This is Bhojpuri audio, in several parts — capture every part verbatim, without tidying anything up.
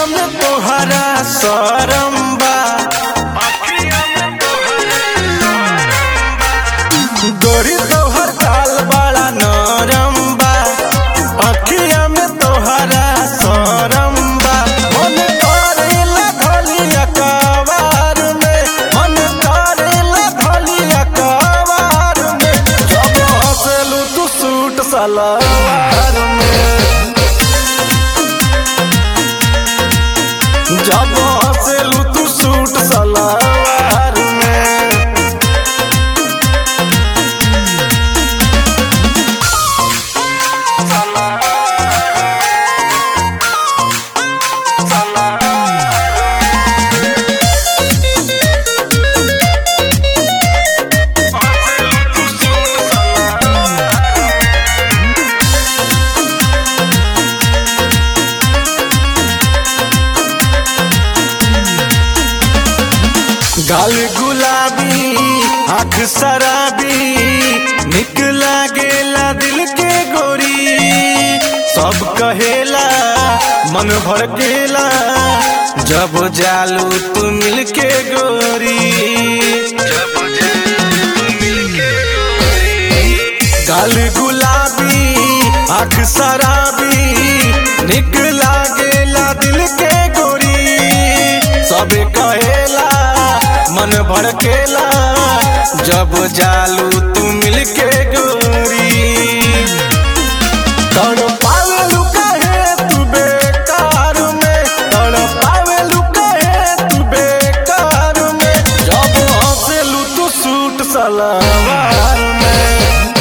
में तोहरा शरम बा, गोरी तोहर चाल बड़ा नरम बा, अखिया में तोहरा शरम बा। मन करेला धलिया कवार में, मन करेला धलिया कवार में, जब हंसलू तू सूट सलवार में, जब हंसलू तू सूट सलवार में। गाल गुलाबी आँख शराबी, निक लागेला दिल के गोरी, सब कहेला मन भड़केला, जब जालू तू मिल के गोरी। गाल गुलाबी आँख शराबी, निक लागेला दिल के गोरी, सब कहेला मन भड़केला, जब जालू तू मिल के गोरी। तड़पावेलू काहे तू बेकार में, तड़पावेलू काहे तू बेकार में, जब हंसेलू तू सूट सलवार में,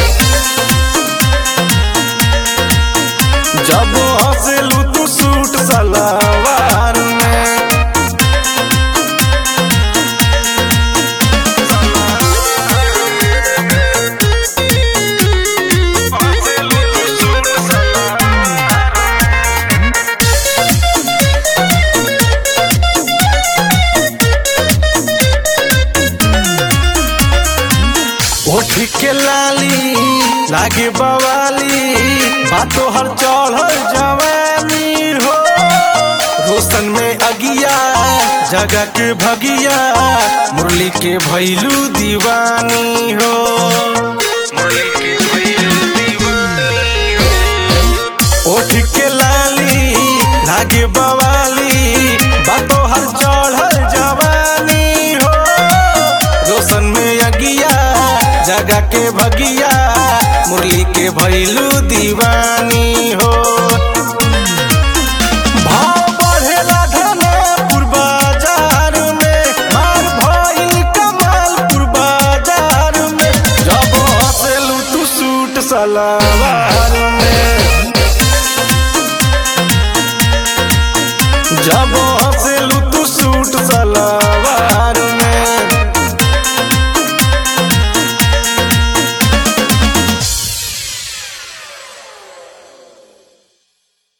जब हंसेलू तू सूट सलवार में। ओठ के लाली लागे बवाली, बातों हर चढ़ल जवानी हो, रोशन में अगिया जगह के भगिया, मुरली के भैलू दीवानी हो। ओठ के लाली लागे बवाली, बातों हर चढ़ल जवानी हो, रोशन में अगिया जगह के भगिया, मुरली के भैलू दीवानी हो। भाव बढ़ेला धनपुर बाजार में, मार भइल कमालपुर बाजार में, जब हंसेलू तू सूट सलवार में, जब